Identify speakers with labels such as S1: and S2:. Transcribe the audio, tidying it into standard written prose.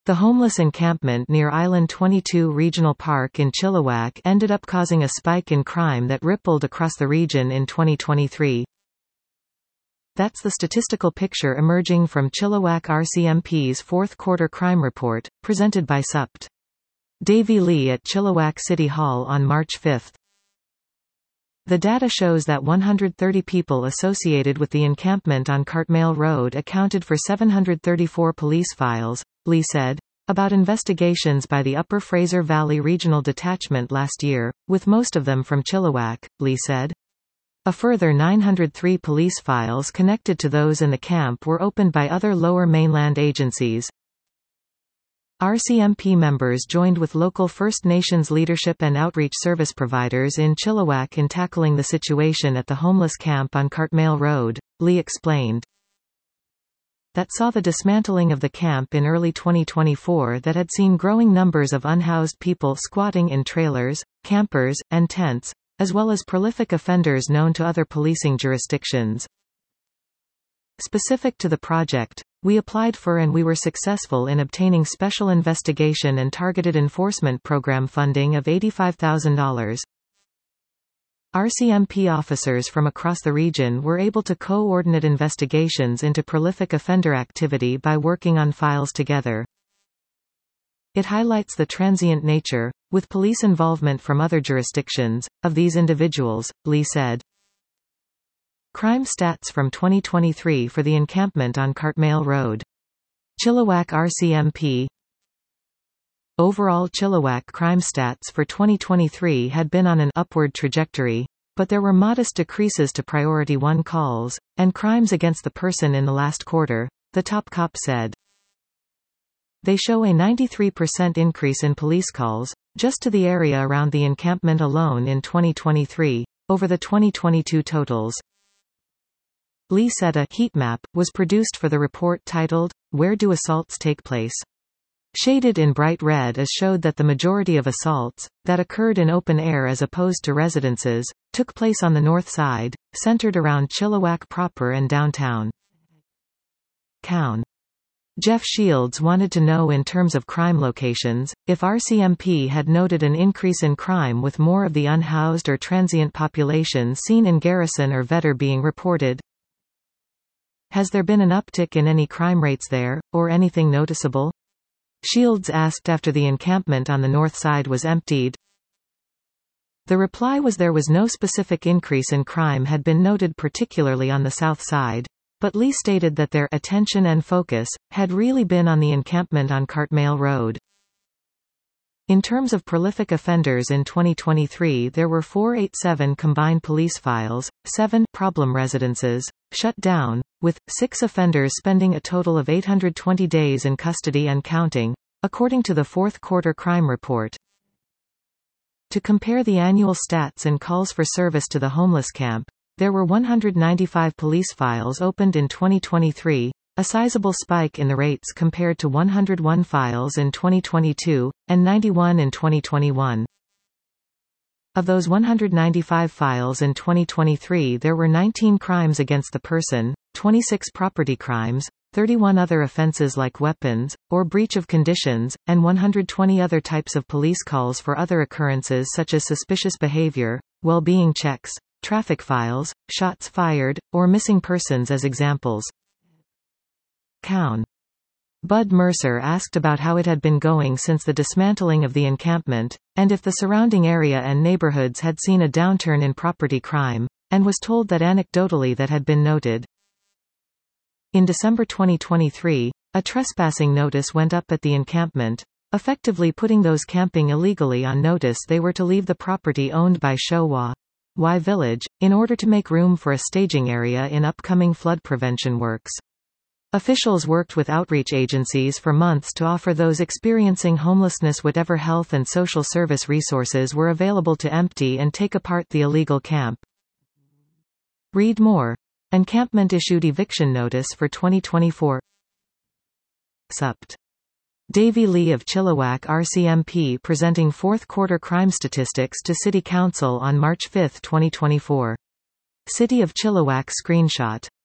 S1: The homeless encampment near Island 22 Regional Park in Chilliwack ended up causing a spike in crime that rippled across the region in 2023. That's the statistical picture emerging from Chilliwack RCMP's fourth quarter crime report, presented by Supt. Davy Lee at Chilliwack City Hall on March 5. The data shows that 130 people associated with the encampment on Cartmail Road accounted for 734 police files, Lee said, about investigations by the Upper Fraser Valley Regional Detachment last year, with most of them from Chilliwack, Lee said. A further 903 police files connected to those in the camp were opened by other Lower Mainland agencies. RCMP members joined with local First Nations leadership and outreach service providers in Chilliwack in tackling the situation at the homeless camp on Cartmail Road, Lee explained. That saw the dismantling of the camp in early 2024 that had seen growing numbers of unhoused people squatting in trailers, campers, and tents, as well as prolific offenders known to other policing jurisdictions. Specific to the project, we applied for and we were successful in obtaining Special Investigation and Targeted Enforcement Program funding of $85,000. RCMP officers from across the region were able to coordinate investigations into prolific offender activity by working on files together. It highlights the transient nature, with police involvement from other jurisdictions, of these individuals, Lee said. Crime stats from 2023 for the encampment on Cartmail Road. Chilliwack RCMP. Overall Chilliwack crime stats for 2023 had been on an upward trajectory, but there were modest decreases to Priority 1 calls, and crimes against the person in the last quarter, the top cop said. They show a 93% increase in police calls, just to the area around the encampment alone in 2023, over the 2022 totals. Lee said a heat map was produced for the report titled, Where Do Assaults Take Place? Shaded in bright red as showed that the majority of assaults, that occurred in open air as opposed to residences, took place on the north side, centered around Chilliwack proper and downtown. Cown. Jeff Shields wanted to know in terms of crime locations, if RCMP had noted an increase in crime with more of the unhoused or transient population seen in Garrison or Vedder being reported. Has there been an uptick in any crime rates there, or anything noticeable? Shields asked after the encampment on the north side was emptied. The reply was there was no specific increase in crime had been noted particularly on the south side, but Lee stated that their attention and focus had really been on the encampment on Cartmail Road. In terms of prolific offenders in 2023 there were 487 combined police files, 7 problem residences, shut down, with 6 offenders spending a total of 820 days in custody and counting, according to the fourth quarter crime report. To compare the annual stats and calls for service to the homeless camp, there were 195 police files opened in 2023, a sizable spike in the rates compared to 101 files in 2022, and 91 in 2021. Of those 195 files in 2023 there were 19 crimes against the person, 26 property crimes, 31 other offenses like weapons, or breach of conditions, and 120 other types of police calls for other occurrences such as suspicious behavior, well-being checks, traffic files, shots fired, or missing persons as examples. Cown. Bud Mercer asked about how it had been going since the dismantling of the encampment, and if the surrounding area and neighborhoods had seen a downturn in property crime, and was told that anecdotally that had been noted. In December 2023, a trespassing notice went up at the encampment, effectively putting those camping illegally on notice they were to leave the property owned by Showa Y Village, in order to make room for a staging area in upcoming flood prevention works. Officials worked with outreach agencies for months to offer those experiencing homelessness whatever health and social service resources were available to empty and take apart the illegal camp. Read more. Encampment issued eviction notice for 2024. Supt. Davy Lee of Chilliwack RCMP presenting fourth quarter crime statistics to City Council on March 5, 2024. City of Chilliwack screenshot.